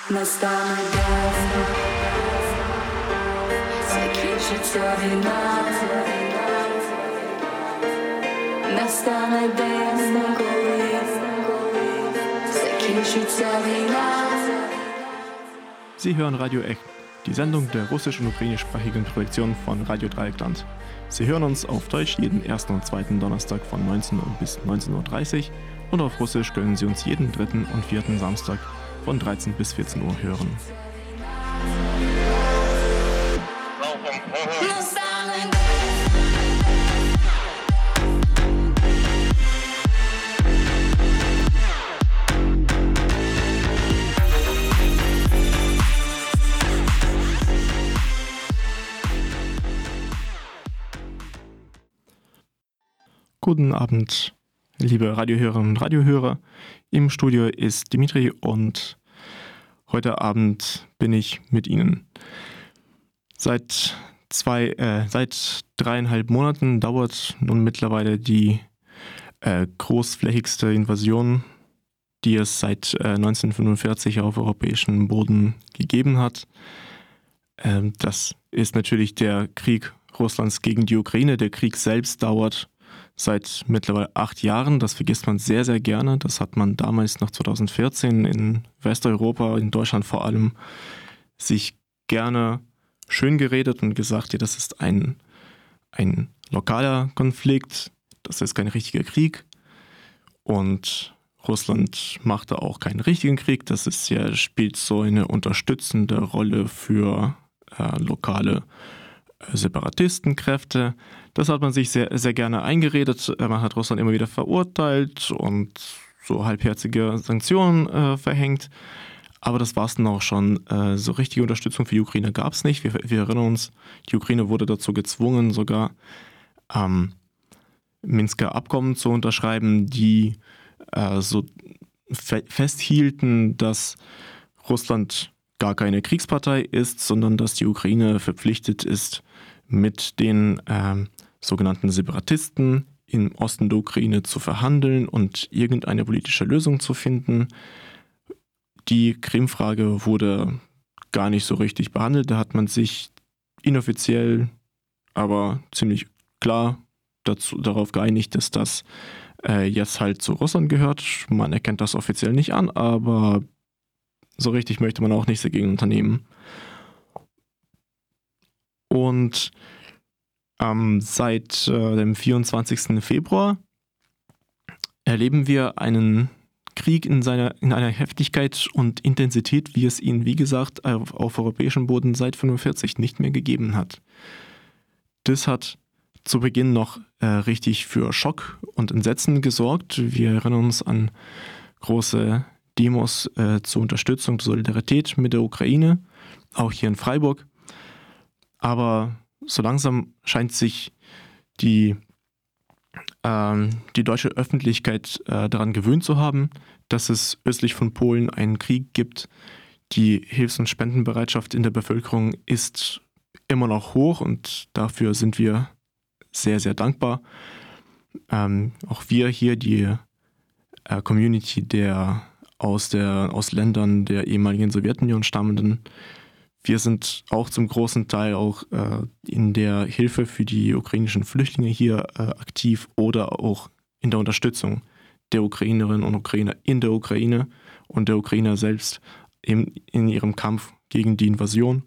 Настане день, закінчиться війна. Настане день, коли закінчиться війна. Sie hören Radio Eck, die Sendung der russisch- und ukrainischsprachigen Projektion von Radio Dreieckland. Sie hören uns auf Deutsch jeden ersten und zweiten Donnerstag von 19 Uhr bis 19.30 Uhr und auf Russisch können Sie uns jeden dritten und vierten Samstag von 13 bis 14 Uhr hören. Guten Abend, liebe Radiohörerinnen und Radiohörer. Im Studio ist Dimitri und heute Abend bin ich mit Ihnen. Seit 3,5 Monaten dauert nun mittlerweile die großflächigste Invasion, die es seit 1945 auf europäischem Boden gegeben hat. Das ist natürlich der Krieg Russlands gegen die Ukraine. Der Krieg selbst dauert seit mittlerweile 8 Jahren. Das vergisst man sehr, sehr gerne. Das hat man damals noch 2014 in Westeuropa, in Deutschland vor allem, sich gerne schön geredet und gesagt, ja, das ist ein lokaler Konflikt, das ist kein richtiger Krieg. Und Russland machte auch keinen richtigen Krieg. Das ist ja, spielt so eine unterstützende Rolle für lokale Separatistenkräfte. Das hat man sich sehr, sehr gerne eingeredet. Man hat Russland immer wieder verurteilt und so halbherzige Sanktionen verhängt. Aber das war es dann auch schon. So richtige Unterstützung für die Ukraine gab es nicht. Wir erinnern uns, die Ukraine wurde dazu gezwungen, sogar Minsker Abkommen zu unterschreiben, die so festhielten, dass Russland gar keine Kriegspartei ist, sondern dass die Ukraine verpflichtet ist, mit den sogenannten Separatisten im Osten der Ukraine zu verhandeln und irgendeine politische Lösung zu finden. Die Krim-Frage wurde gar nicht so richtig behandelt. Da hat man sich inoffiziell, aber ziemlich klar darauf geeinigt, dass das jetzt halt zu Russland gehört. Man erkennt das offiziell nicht an, aber so richtig möchte man auch nichts dagegen unternehmen. Und seit dem 24. Februar erleben wir einen Krieg in einer Heftigkeit und Intensität, wie es ihn, wie gesagt, auf europäischem Boden seit 1945 nicht mehr gegeben hat. Das hat zu Beginn noch richtig für Schock und Entsetzen gesorgt. Wir erinnern uns an große Demos zur Unterstützung, zur Solidarität mit der Ukraine, auch hier in Freiburg. Aber so langsam scheint sich die deutsche Öffentlichkeit daran gewöhnt zu haben, dass es östlich von Polen einen Krieg gibt. Die Hilfs- und Spendenbereitschaft in der Bevölkerung ist immer noch hoch und dafür sind wir sehr, sehr dankbar. Auch wir hier, die Community der aus Ländern der ehemaligen Sowjetunion stammenden. Wir sind auch zum großen Teil auch in der Hilfe für die ukrainischen Flüchtlinge hier aktiv oder auch in der Unterstützung der Ukrainerinnen und Ukrainer in der Ukraine und der Ukrainer selbst in ihrem Kampf gegen die Invasion.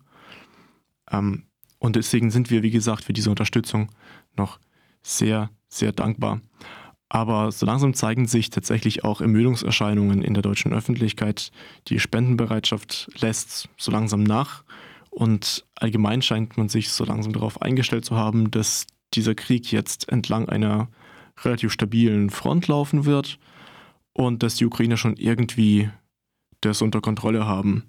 Und deswegen sind wir, wie gesagt, für diese Unterstützung noch sehr, sehr dankbar. Aber so langsam zeigen sich tatsächlich auch Ermüdungserscheinungen in der deutschen Öffentlichkeit. Die Spendenbereitschaft lässt so langsam nach und allgemein scheint man sich so langsam darauf eingestellt zu haben, dass dieser Krieg jetzt entlang einer relativ stabilen Front laufen wird und dass die Ukrainer schon irgendwie das unter Kontrolle haben.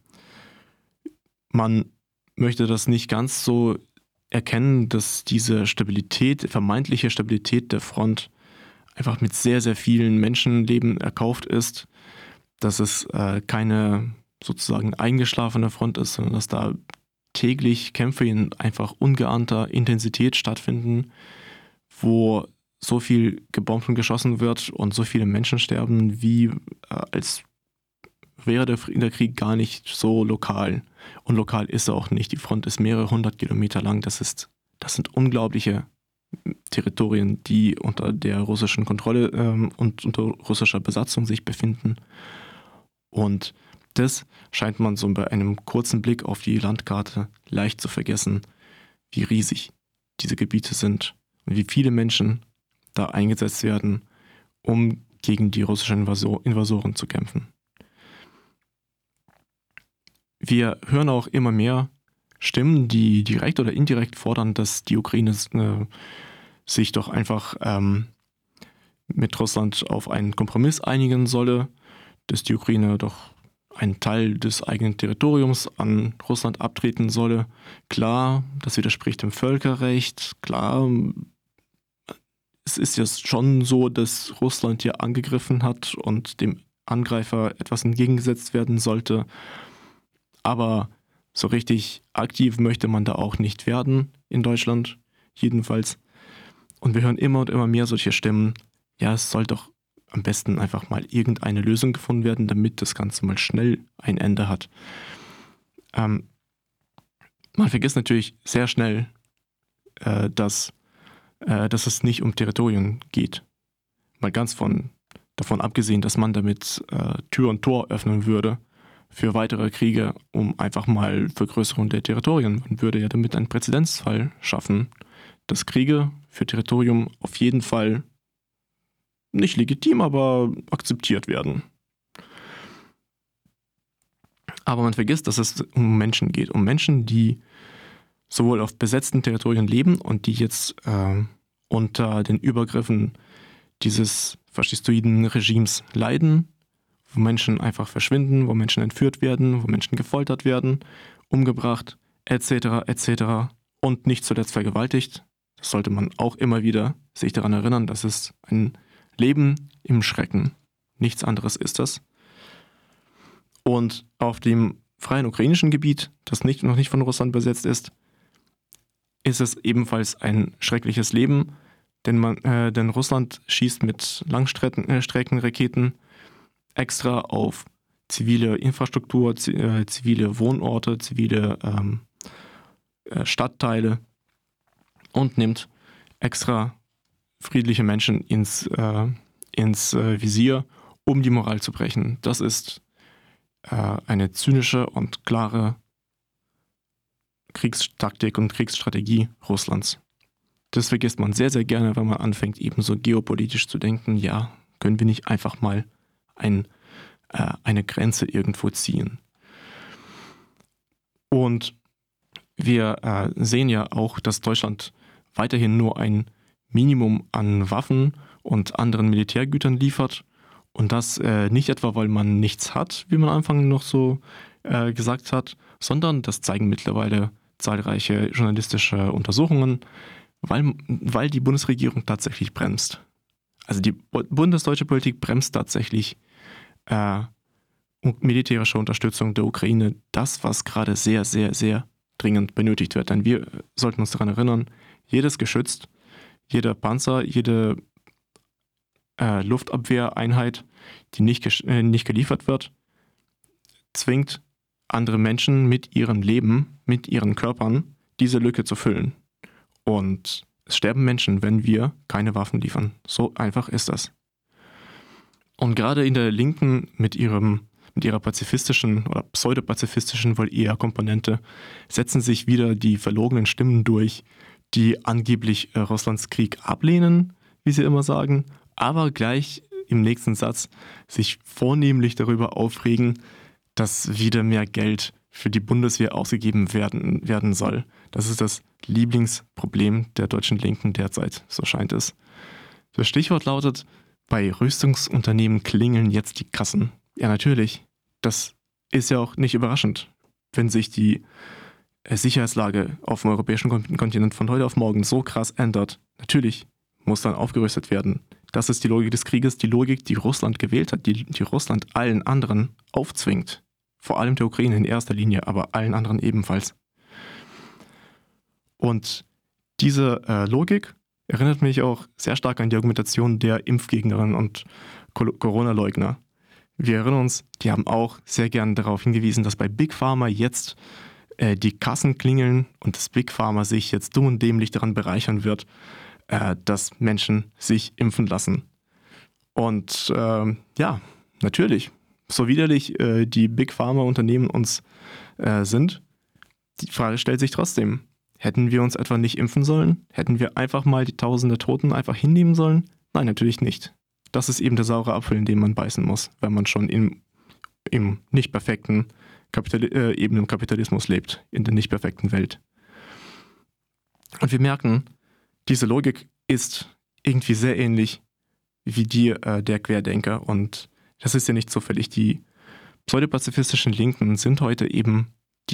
Man möchte das nicht ganz so erkennen, dass diese vermeintliche Stabilität der Front einfach mit sehr, sehr vielen Menschenleben erkauft ist, dass es keine sozusagen eingeschlafene Front ist, sondern dass da täglich Kämpfe in einfach ungeahnter Intensität stattfinden, wo so viel gebombt und geschossen wird und so viele Menschen sterben, wie als wäre der Krieg gar nicht so lokal. Und lokal ist er auch nicht. Die Front ist mehrere hundert Kilometer lang. Das sind unglaubliche Territorien, die unter der russischen Kontrolle und unter russischer Besatzung sich befinden. Und das scheint man so bei einem kurzen Blick auf die Landkarte leicht zu vergessen, wie riesig diese Gebiete sind und wie viele Menschen da eingesetzt werden, um gegen die russischen Invasoren zu kämpfen. Wir hören auch immer mehr Stimmen, die direkt oder indirekt fordern, dass die Ukraine sich doch einfach mit Russland auf einen Kompromiss einigen solle, dass die Ukraine doch einen Teil des eigenen Territoriums an Russland abtreten solle. Klar, das widerspricht dem Völkerrecht. Klar, es ist jetzt schon so, dass Russland hier angegriffen hat und dem Angreifer etwas entgegengesetzt werden sollte. Aber so richtig aktiv möchte man da auch nicht werden in Deutschland, jedenfalls. Und wir hören immer und immer mehr solche Stimmen. Ja, es soll doch am besten einfach mal irgendeine Lösung gefunden werden, damit das Ganze mal schnell ein Ende hat. Man vergisst natürlich sehr schnell, dass es nicht um Territorien geht. Mal ganz davon abgesehen, dass man damit Tür und Tor öffnen würde für weitere Kriege, um einfach mal Vergrößerung der Territorien. Man würde ja damit einen Präzedenzfall schaffen, dass Kriege für Territorium auf jeden Fall nicht legitim, aber akzeptiert werden. Aber man vergisst, dass es um Menschen geht. Um Menschen, die sowohl auf besetzten Territorien leben und die jetzt unter den Übergriffen dieses faschistoiden Regimes leiden, wo Menschen einfach verschwinden, wo Menschen entführt werden, wo Menschen gefoltert werden, umgebracht, etc., etc. und nicht zuletzt vergewaltigt. Das sollte man auch immer wieder sich daran erinnern, dass es ein Leben im Schrecken. Nichts anderes ist das. Und auf dem freien ukrainischen Gebiet, das noch nicht von Russland besetzt ist es ebenfalls ein schreckliches Leben, denn Russland schießt mit Langstreckenraketen extra auf zivile Infrastruktur, zivile Wohnorte, zivile Stadtteile und nimmt extra friedliche Menschen ins Visier, um die Moral zu brechen. Das ist eine zynische und klare Kriegstaktik und Kriegsstrategie Russlands. Das vergisst man sehr, sehr gerne, wenn man anfängt, eben so geopolitisch zu denken. Ja, können wir nicht einfach mal eine Grenze irgendwo ziehen? Und wir sehen ja auch, dass Deutschland weiterhin nur ein Minimum an Waffen und anderen Militärgütern liefert. Und das nicht etwa, weil man nichts hat, wie man am Anfang noch so gesagt hat, sondern das zeigen mittlerweile zahlreiche journalistische Untersuchungen, weil die Bundesregierung tatsächlich bremst. Also die bundesdeutsche Politik bremst tatsächlich militärische Unterstützung der Ukraine, das, was gerade sehr, sehr, sehr dringend benötigt wird. Denn wir sollten uns daran erinnern, jedes Geschütz, jeder Panzer, jede Luftabwehreinheit, die nicht geliefert wird, zwingt andere Menschen mit ihrem Leben, mit ihren Körpern, diese Lücke zu füllen. Und es sterben Menschen, wenn wir keine Waffen liefern. So einfach ist das. Und gerade in der Linken mit ihrer pazifistischen oder pseudopazifistischen, wohl eher Komponente, setzen sich wieder die verlogenen Stimmen durch, die angeblich Russlands Krieg ablehnen, wie sie immer sagen, aber gleich im nächsten Satz sich vornehmlich darüber aufregen, dass wieder mehr Geld für die Bundeswehr ausgegeben werden soll. Das ist das Lieblingsproblem der deutschen Linken derzeit, so scheint es. Das Stichwort lautet, bei Rüstungsunternehmen klingeln jetzt die Kassen. Ja, natürlich. Das ist ja auch nicht überraschend, wenn sich die Sicherheitslage auf dem europäischen Kontinent von heute auf morgen so krass ändert. Natürlich muss dann aufgerüstet werden. Das ist die Logik des Krieges, die Logik, die Russland gewählt hat, die Russland allen anderen aufzwingt. Vor allem der Ukraine in erster Linie, aber allen anderen ebenfalls. Und diese Logik erinnert mich auch sehr stark an die Argumentation der Impfgegnerinnen und Corona-Leugner, Wir erinnern uns, die haben auch sehr gern darauf hingewiesen, dass bei Big Pharma jetzt die Kassen klingeln und dass Big Pharma sich jetzt dumm und dämlich daran bereichern wird, dass Menschen sich impfen lassen. Und ja, natürlich, so widerlich die Big Pharma-Unternehmen uns sind, die Frage stellt sich trotzdem, hätten wir uns etwa nicht impfen sollen? Hätten wir einfach mal die tausende Toten einfach hinnehmen sollen? Nein, natürlich nicht. Das ist eben der saure Apfel, in den man beißen muss, wenn man schon im nicht perfekten eben im Kapitalismus lebt, in der nicht perfekten Welt. Und wir merken, diese Logik ist irgendwie sehr ähnlich wie die der Querdenker. Und das ist ja nicht zufällig. Die pseudopazifistischen Linken sind heute eben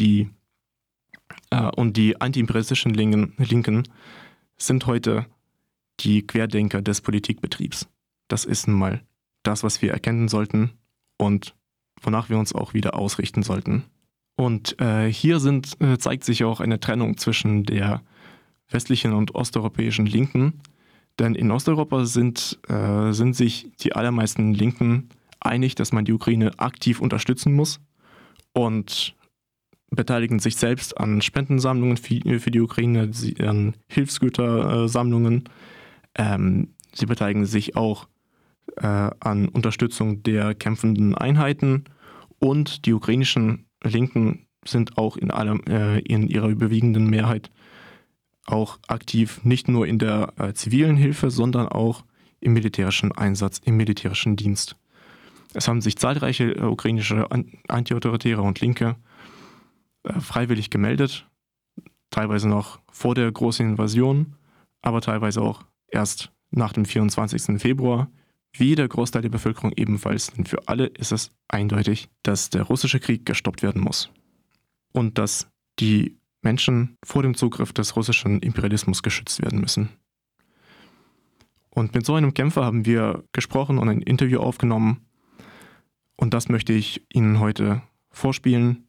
und die antiimperialistischen Linken sind heute die Querdenker des Politikbetriebs. Das ist nun mal das, was wir erkennen sollten und wonach wir uns auch wieder ausrichten sollten. Und hier zeigt sich auch eine Trennung zwischen der westlichen und osteuropäischen Linken. Denn in Osteuropa sind sich die allermeisten Linken einig, dass man die Ukraine aktiv unterstützen muss und beteiligen sich selbst an Spendensammlungen für die Ukraine, an Hilfsgütersammlungen. Sie beteiligen sich auch an Unterstützung der kämpfenden Einheiten und die ukrainischen Linken sind auch in ihrer überwiegenden Mehrheit auch aktiv, nicht nur in der zivilen Hilfe, sondern auch im militärischen Einsatz, im militärischen Dienst. Es haben sich zahlreiche ukrainische Antiautoritäre und Linke freiwillig gemeldet, teilweise noch vor der großen Invasion, aber teilweise auch erst nach dem 24. Februar, wie der Großteil der Bevölkerung ebenfalls. Denn für alle ist es eindeutig, dass der russische Krieg gestoppt werden muss und dass die Menschen vor dem Zugriff des russischen Imperialismus geschützt werden müssen. Und mit so einem Kämpfer haben wir gesprochen und ein Interview aufgenommen. Und das möchte ich Ihnen heute vorspielen.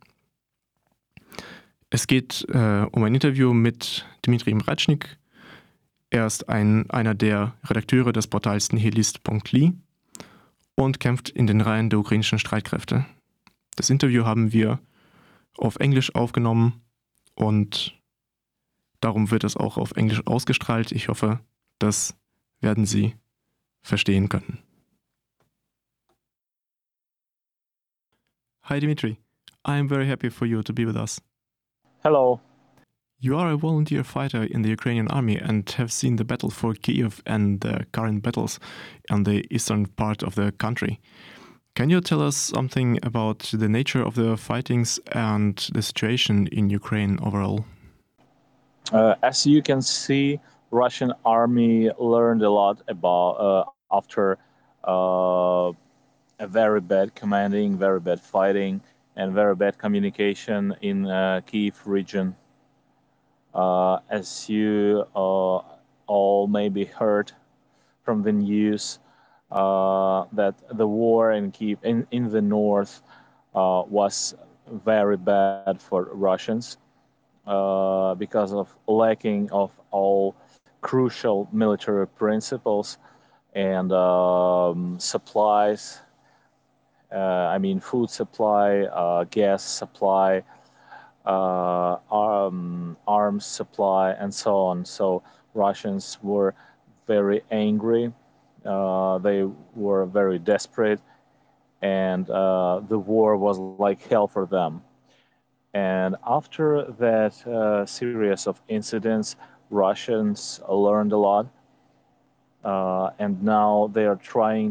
Es geht um ein Interview mit Dmitri Mratschnik. Er ist einer der Redakteure des Portals nihilist.li und kämpft in den Reihen der ukrainischen Streitkräfte. Das Interview haben wir auf Englisch aufgenommen und darum wird es auch auf Englisch ausgestrahlt. Ich hoffe, das werden Sie verstehen können. Hi Dimitri, I am very happy for you to be with us. Hello. You are a volunteer fighter in the Ukrainian army and have seen the battle for Kiev and the current battles on the eastern part of the country. Can you tell us something about the nature of the fightings and the situation in Ukraine overall? As you can see, Russian army learned a lot about after a very bad commanding, very bad fighting, and very bad communication in Kiev region. As you all maybe heard from the news, that the war in Kiev in the north was very bad for Russians because of lacking of all crucial military principles and supplies. I mean, food supply, gas supply, arms supply, and so on. So Russians were very angry. They were very desperate, and the war was like hell for them. And after that series of incidents, Russians learned a lot, and now they are trying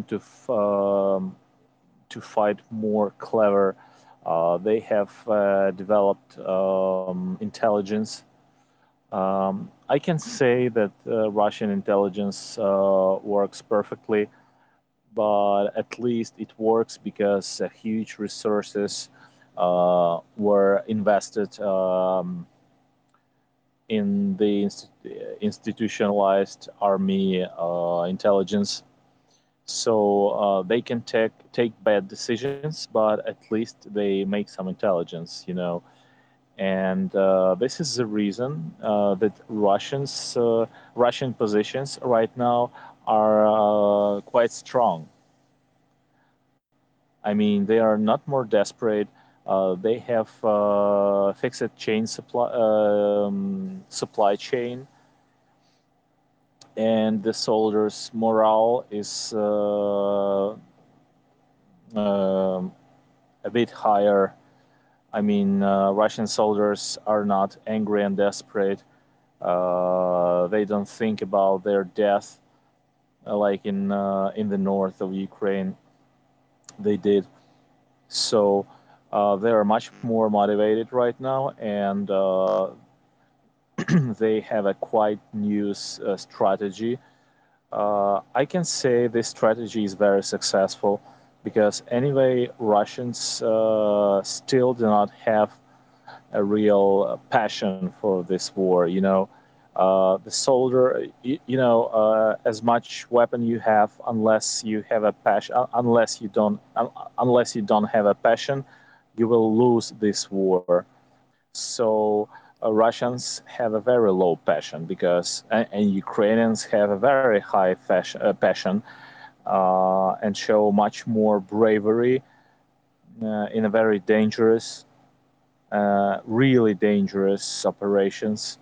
to fight more clever. They have developed intelligence. I can say that Russian intelligence works perfectly, but at least it works because huge resources were invested in the institutionalized army intelligence. So they can take bad decisions, but at least they make some intelligence, you know. And this is the reason that Russian positions right now are quite strong. I mean, they are not more desperate. They have fixed chain supply chain, and the soldiers' morale is um a bit higher. I mean, Russian soldiers are not angry and desperate. They don't think about their death like in the north of Ukraine they did. So they are much more motivated right now, and they have a quite new strategy. I can say this strategy is very successful because anyway, Russians still do not have a real passion for this war. The soldier, as much weapon you have, unless you have a passion, unless you don't have a passion, you will lose this war. So Russians have a very low passion and Ukrainians have a very high passion and show much more bravery in a very dangerous, really dangerous operations.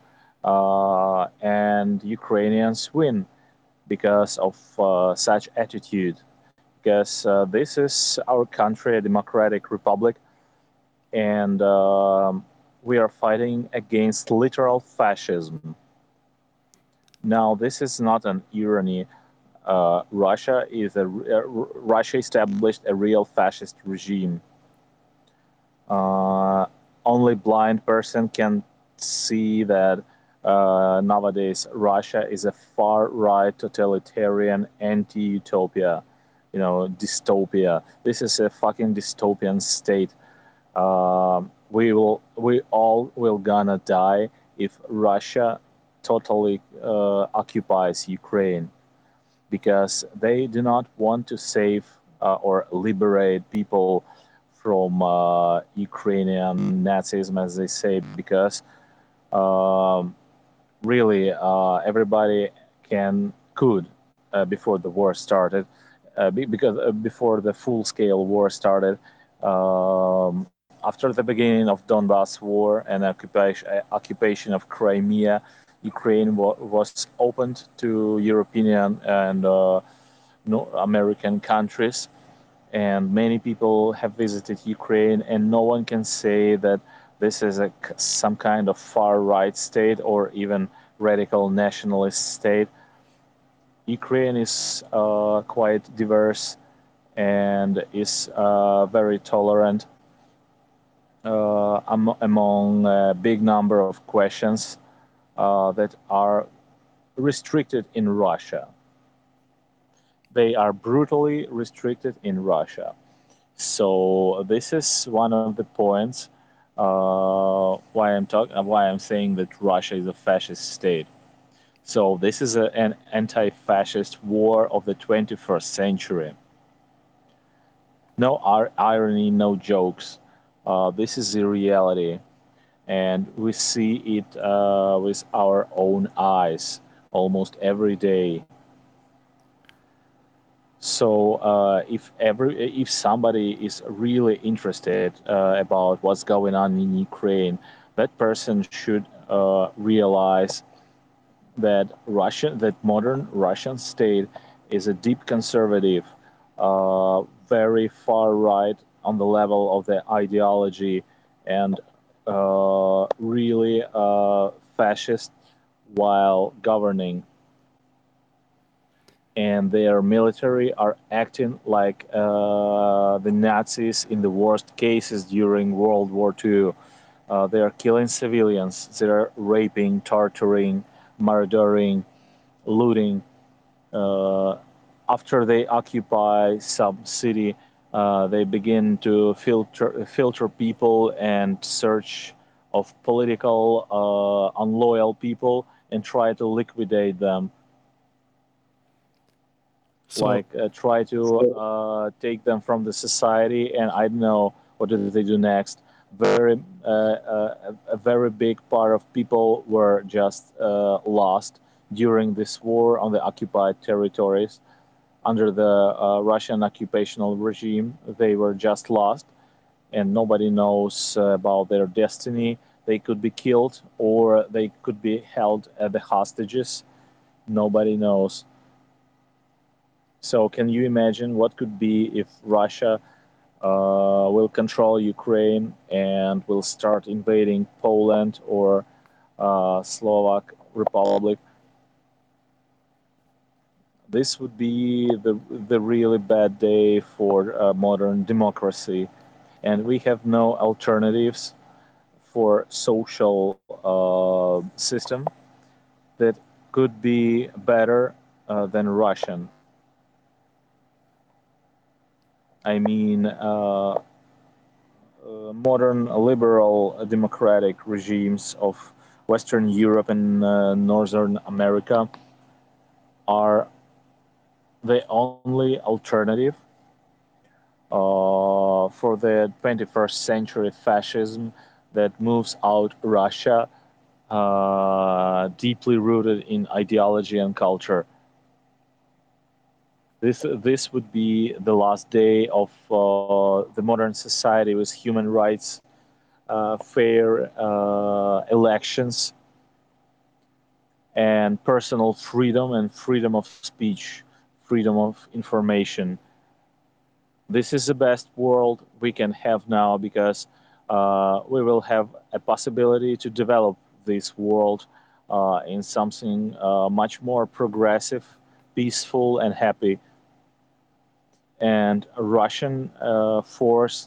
And Ukrainians win because of such attitude. Because this is our country, a democratic republic, and we are fighting against literal fascism. Now, this is not an irony. Russia established a real fascist regime. Uh, Only blind person can see that nowadays Russia is a far right totalitarian anti-utopia, dystopia. This is a fucking dystopian state. We all will gonna die if Russia totally occupies Ukraine because they do not want to save or liberate people from Ukrainian Nazism, as they say, because um, really everybody could before the war started, because before the full-scale war started, after the beginning of Donbass war and occupation of Crimea, Ukraine was opened to European and American countries, and many people have visited Ukraine, and no one can say that this is some kind of far right state or even radical nationalist state. Ukraine is quite diverse and is very tolerant among a big number of questions that are restricted in Russia. They are brutally restricted in Russia. So this is one of the points why I'm saying that Russia is a fascist state. So this is an anti-fascist war of the 21st century. No irony, no jokes. This is the reality, and we see it with our own eyes almost every day. So if somebody is really interested about what's going on in Ukraine, that person should realize that modern Russian state is a deep conservative, very far right on the level of the ideology, and really fascist while governing, and their military are acting like the Nazis in the worst cases during World War II. They are killing civilians, they are raping, torturing, murdering, looting. Uh, After they occupy some city, they begin to filter people and search of political unloyal people and try to liquidate them, So, like try to take them from the society, and I don't know what do they do next. A very big part of people were just lost during this war on the occupied territories. under the Russian occupational regime, they were just lost, and nobody knows about their destiny. They could be killed or they could be held as the hostages. Nobody knows. So, can you imagine what could be if Russia will control Ukraine and will start invading Poland or Slovak Republic? This would be the really bad day for modern democracy, and we have no alternatives for social system that could be better than Russian. I mean, modern liberal democratic regimes of Western Europe and Northern America are the only alternative for the 21st century fascism that moves out Russia, deeply rooted in ideology and culture. This would be the last day of the modern society with human rights, fair elections, and personal freedom and freedom of speech, freedom of information. This is the best world we can have now because we will have a possibility to develop this world in something much more progressive, peaceful, and happy. And a Russian force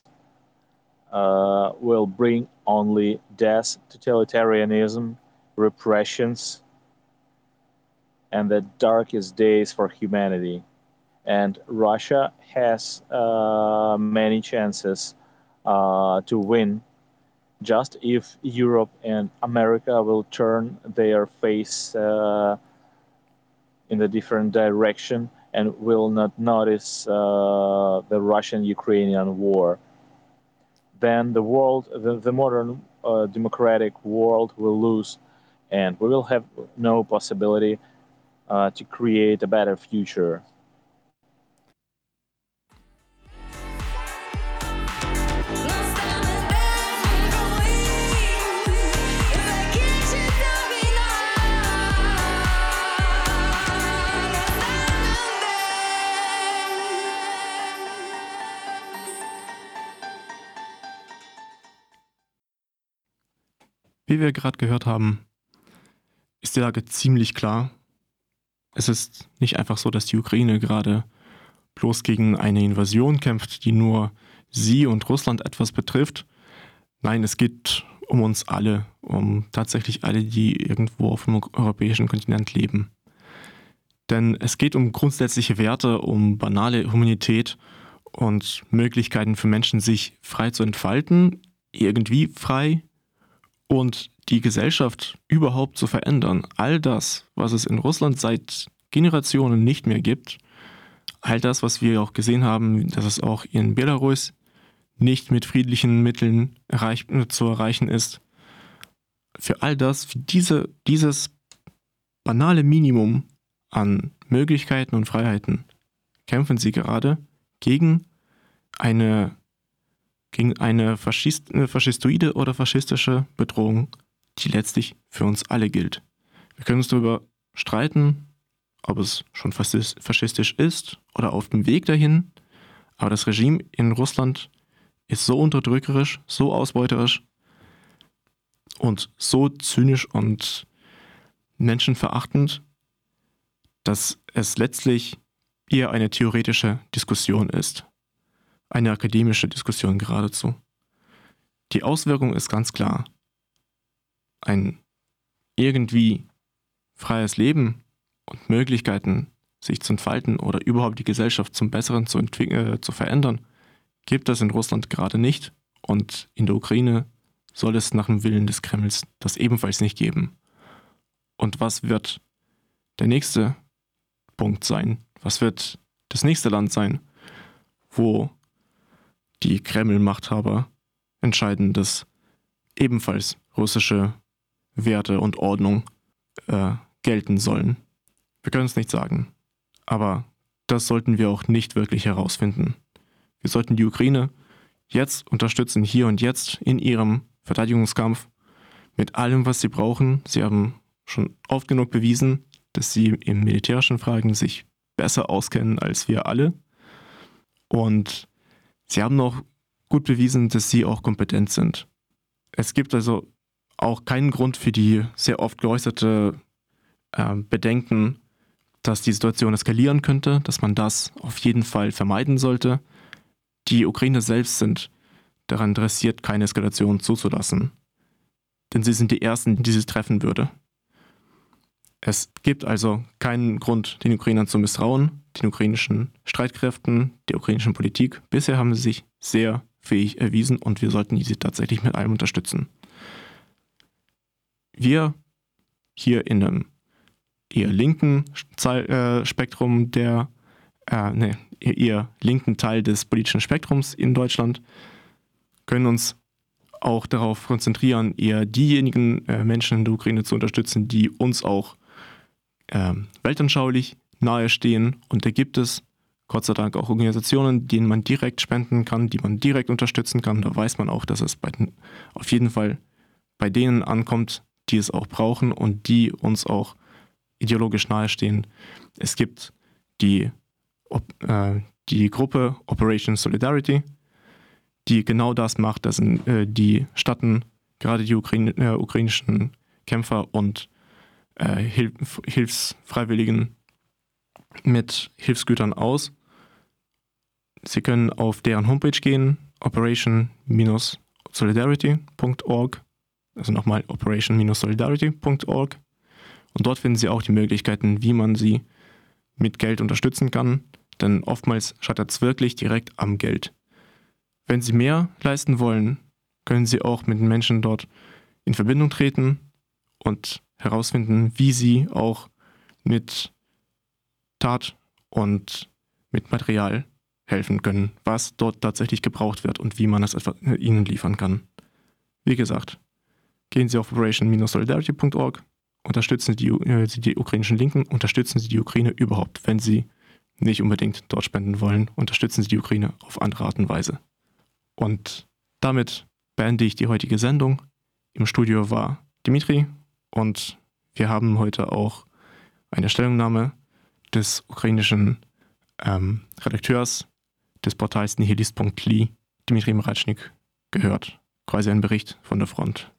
will bring only death, totalitarianism, repressions, and the darkest days for humanity. And Russia has many chances to win just if Europe and America will turn their face in a different direction and will not notice the Russian-Ukrainian war. Then the modern democratic world will lose, and we will have no possibility to create a better future. Wie wir gerade gehört haben, ist die Lage ziemlich klar. Es ist nicht einfach so, dass die Ukraine gerade bloß gegen eine Invasion kämpft, die nur sie und Russland etwas betrifft. Nein, es geht um uns alle, um tatsächlich alle, die irgendwo auf dem europäischen Kontinent leben. Denn es geht um grundsätzliche Werte, um banale Humanität und Möglichkeiten für Menschen, sich frei zu entfalten, irgendwie frei, und die Gesellschaft überhaupt zu verändern. All das, was es in Russland seit Generationen nicht mehr gibt, all das, was wir auch gesehen haben, dass es auch in Belarus nicht mit friedlichen Mitteln zu erreichen ist, für all das, für dieses banale Minimum an Möglichkeiten und Freiheiten kämpfen sie gerade gegen eine faschistoide oder faschistische Bedrohung, die letztlich für uns alle gilt. Wir können uns darüber streiten, ob es schon faschistisch ist oder auf dem Weg dahin, aber das Regime in Russland ist so unterdrückerisch, so ausbeuterisch und so zynisch und menschenverachtend, dass es letztlich eher eine theoretische Diskussion ist. Eine akademische Diskussion geradezu. Die Auswirkung ist ganz klar. Ein irgendwie freies Leben und Möglichkeiten, sich zu entfalten oder überhaupt die Gesellschaft zum Besseren zu verändern, gibt es in Russland gerade nicht, und in der Ukraine soll es nach dem Willen des Kremls das ebenfalls nicht geben. Und was wird der nächste Punkt sein? Was wird das nächste Land sein, wo die Kreml-Machthaber entscheiden, dass ebenfalls russische Werte und Ordnung gelten sollen? Wir können es nicht sagen. Aber das sollten wir auch nicht wirklich herausfinden. Wir sollten die Ukraine jetzt unterstützen, hier und jetzt in ihrem Verteidigungskampf mit allem, was sie brauchen. Sie haben schon oft genug bewiesen, dass sie in militärischen Fragen sich besser auskennen als wir alle. Und sie haben auch gut bewiesen, dass sie auch kompetent sind. Es gibt also auch keinen Grund für die sehr oft geäußerte Bedenken, dass die Situation eskalieren könnte, dass man das auf jeden Fall vermeiden sollte. Die Ukrainer selbst sind daran interessiert, keine Eskalation zuzulassen. Denn sie sind die Ersten, die sie treffen würde. Es gibt also keinen Grund, den Ukrainern zu misstrauen, den ukrainischen Streitkräften, der ukrainischen Politik. Bisher haben sie sich sehr fähig erwiesen und wir sollten sie tatsächlich mit allem unterstützen. Wir hier in einem eher linken Spektrum eher linken Teil des politischen Spektrums in Deutschland können uns auch darauf konzentrieren, eher diejenigen Menschen in der Ukraine zu unterstützen, die uns auch weltanschaulich nahestehen. Und da gibt es Gott sei Dank auch Organisationen, denen man direkt spenden kann, die man direkt unterstützen kann. Da weiß man auch, dass es auf jeden Fall bei denen ankommt, die es auch brauchen und die uns auch ideologisch nahestehen. Es gibt die Gruppe Operation Solidarity, die genau das macht. Das sind die statten gerade die ukrainischen Kämpfer und Hilfsfreiwilligen mit Hilfsgütern aus. Sie können auf deren Homepage gehen, operation-solidarity.org, also nochmal operation-solidarity.org, und dort finden Sie auch die Möglichkeiten, wie man sie mit Geld unterstützen kann, denn oftmals scheitert es wirklich direkt am Geld. Wenn Sie mehr leisten wollen, können Sie auch mit den Menschen dort in Verbindung treten und herausfinden, wie Sie auch mit Tat und mit Material helfen können, was dort tatsächlich gebraucht wird und wie man das Ihnen liefern kann. Wie gesagt, gehen Sie auf operation-solidarity.org, unterstützen Sie die ukrainischen Linken, unterstützen Sie die Ukraine überhaupt. Wenn Sie nicht unbedingt dort spenden wollen, unterstützen Sie die Ukraine auf andere Art und Weise. Und damit beende ich die heutige Sendung. Im Studio war Dimitri und wir haben heute auch eine Stellungnahme des ukrainischen Redakteurs des Portals nihilist.li, Dimitri Mrachnik, gehört. Quasi ein Bericht von der Front.